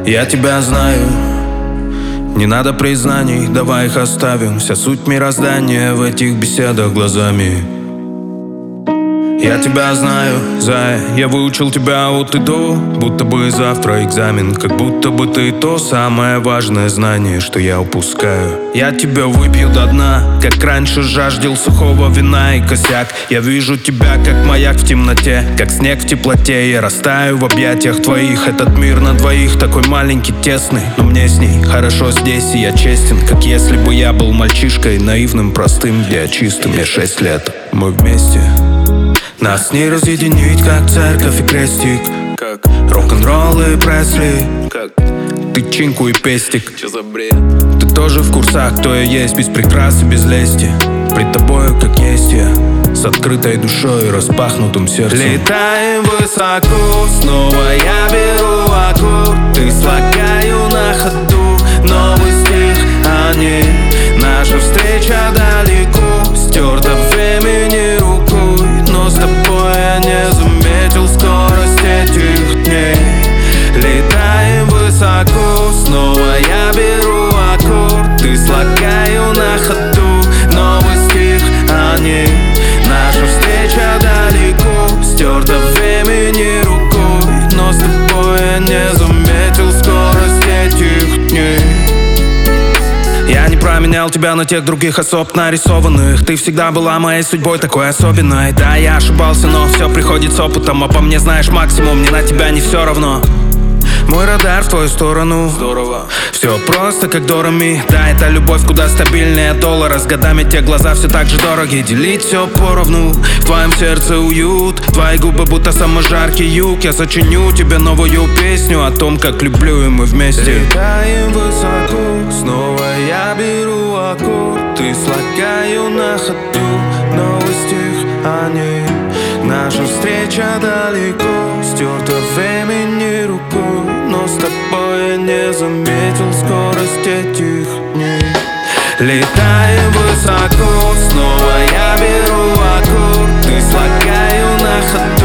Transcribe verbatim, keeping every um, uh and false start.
Я тебя знаю, не надо признаний, давай их оставим. Вся суть мироздания в этих беседах глазами. Я тебя знаю, зая, я выучил тебя от и до. Будто бы завтра экзамен, как будто бы ты то самое важное знание, что я упускаю. Я тебя выпью до дна, как раньше жаждал сухого вина и косяк. Я вижу тебя, как маяк в темноте, как снег в теплоте. Я растаю в объятиях твоих, этот мир на двоих такой маленький, тесный. Но мне с ней хорошо здесь, и я честен, как если бы я был мальчишкой, наивным, простым, где чистым. Мне шесть лет, мы вместе. Нас не разъединить, как церковь и крестик, как рок-н-ролл и Пресли, как ты чинку и пестик. Чё за бред? Ты тоже в курсах, кто я есть, без прикрас и без лести. Пред тобою, как есть я, с открытой душой и распахнутым сердцем. Летаем высоко, снова я беру аккорд. Ты слагаю на ходу новый стих, а не наша встреча далеко стерта времени рукой. Но с тобой я не заметил скорость этих дней. Летаем высоко, снова я беру аккорд. Ты слагаю на ходу новый стих, а не наша встреча далеко стерта времени рукой. Но с тобой я не заметил скорость этих дней. Я не променял тебя на тех других особ нарисованных. Ты всегда была моей судьбой такой особенной. Да, я ошибался, но все приходит с опытом. А по мне знаешь максимум, мне на тебя не все равно. Мой радар в твою сторону. Здорово. Все просто как Дорами. Да, это любовь куда стабильнее доллара. С годами те глаза все так же дороги. Делить все поровну, в твоем сердце уют. Твои губы будто самый жаркий юг. Я сочиню тебе новую песню о том, как люблю, и мы вместе. Летаем высоко, снова я беру аккорд. Ты слагаю на ходу новый стих, а не наша встреча далеко стерта времени рукой. Но с тобой я не заметил скорость этих дней. Летаем высоко, снова я беру аккорд. Ты слагаю на ходу